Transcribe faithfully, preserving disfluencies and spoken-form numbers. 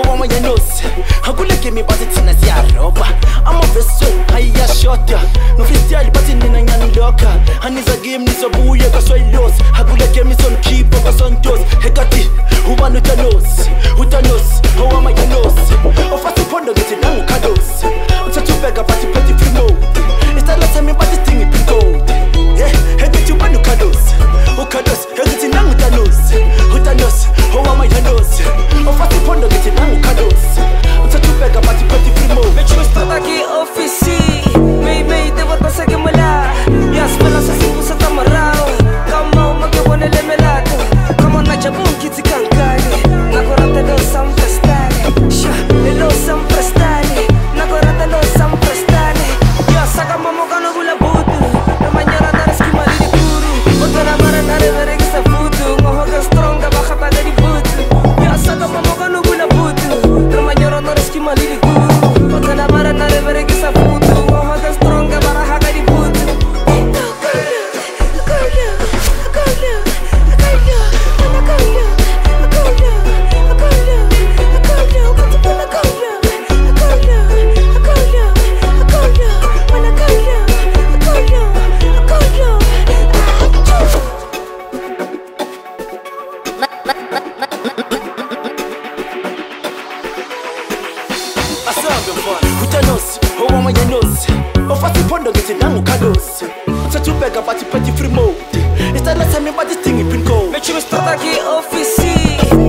owama yanos hakuleke mi bathi thina siyaroba amavesi ayashota nofestival bathi nina nyanilokha aniza game nizobuye kwasoyilos hakuleke mi son keep kwasontos hekati ubani utanos utanos owama yanos ofasi pondo ngithi nangu kados uthathubeka bathi phethi free mode isitala sami bathi stingi pin code eh hekithi ubani kados ukados hekithi nangu utanos utanos owama yanos ofasi pondo ngithi nangu kados uthathubeka bathi phethi free mode Metro start aqui office May may te bota sa gemala Yas pela sa singu sa tamarao Kama umagewane le melato Kama na jabun kiti kankani Nagorata lo sam prestane Sha lo sam prestane Nagorata lo sam prestane Yas saka mamo kano gula butu Na manyara na reski malini kuru Oto na mara na revere kisa futu Ngohoga stronga baka tada di butu Yas saka mamo kano gula butu Na manyara na reski malini kuru Oto na mara na revere kisa futu Ngohoga stronga bara haka di butu utanos owama yanos ofasi pondo ngithi nangu kados uthathubeka bathi phethi free mode isitala sami bathi stingi pin code Metro start aqui office